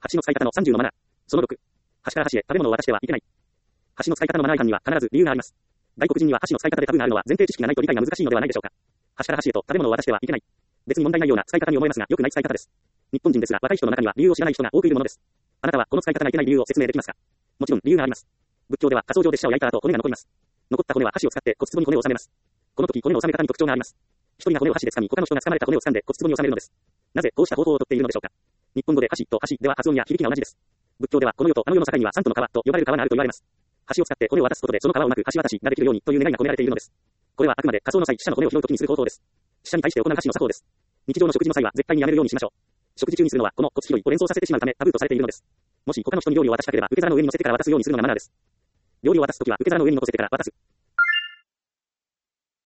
箸の使い方の30のマナー。その6。箸から箸へ食べ物を渡してはいけない。箸の使い方のマナー違反には必ず理由があります。外国人には箸の使い方でタブーがあるのは前提知識がないと理解が難しいのではないでしょうか。箸から箸へと食べ物を渡してはいけない。別に問題ないような使い方に思えますが、良くない使い方です。日本人ですが、若い人の中には理由を知らない人が多くいるものです。あなたはこの使い方がいけない理由を説明できますか？もちろん理由があります。仏教では火葬場で死者を焼いた後骨が残ります。残った骨は箸を使って骨壺に骨を収めます。この時骨の収め方に特徴があります。一人が骨を箸で掴み、他の人が掴まれた骨を掴んで骨壺に収めるのです。なぜこうした方法をとっているのでしょうか。日本語で箸と箸では発音や響きが同じです。仏教ではこの世とあの世の境には三途の川と呼ばれる川があると言われます。箸を使って骨を渡すことでその川をうまく橋渡しができるようにという願いが込められているのです。これはあくまで火葬の際、死者の骨を拾う時にする方法です。死者に対して行う箸の作法です。日常の食事の際は絶対にやめるようにしましょう。食事中にするのはこの骨拾いを連想させてしまうためタブーとされているのです。もし他の人に料理を渡したければ受け皿の上に乗せてから渡すようにするのがマナーです。料理を渡すときは受け皿の上に乗せてから渡す。